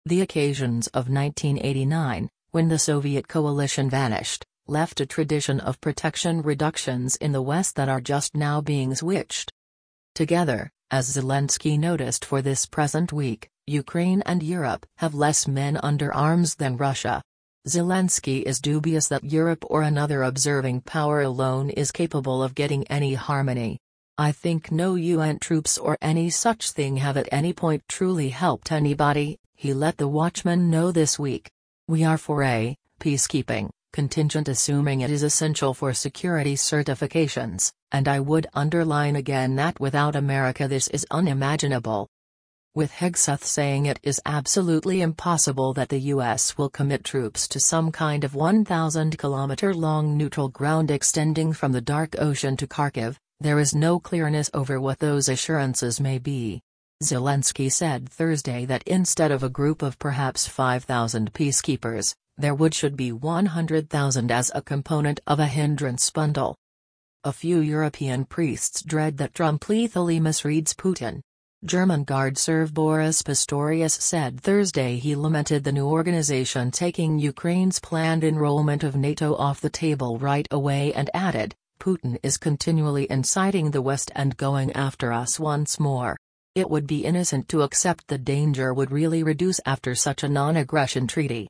The occasions of 1989, when the Soviet coalition vanished, left a tradition of protection reductions in the West that are just now being switched together, as Zelensky noticed for this present week. Ukraine and Europe have less men under arms than Russia. Zelensky is dubious that Europe or another observing power alone is capable of getting any harmony. I think no UN troops or any such thing have at any point truly helped anybody, he let the Watchman know this week. We are for a peacekeeping contingent assuming it is essential for security certifications, and I would underline again that without America this is unimaginable. With Hegseth saying it is absolutely impossible that the U.S. will commit troops to some kind of 1,000-kilometer-long neutral ground extending from the Dark Ocean to Kharkiv, there is no clearness over what those assurances may be. Zelensky said Thursday that instead of a group of perhaps 5,000 peacekeepers, there should be 100,000 as a component of a hindrance bundle. A few European priests dread that Trump lethally misreads Putin. German Guard Serv Boris Pistorius said Thursday he lamented the new organization taking Ukraine's planned enrollment of NATO off the table right away and added, Putin is continually inciting the West and going after us once more. It would be innocent to accept the danger would really reduce after such a non-aggression treaty.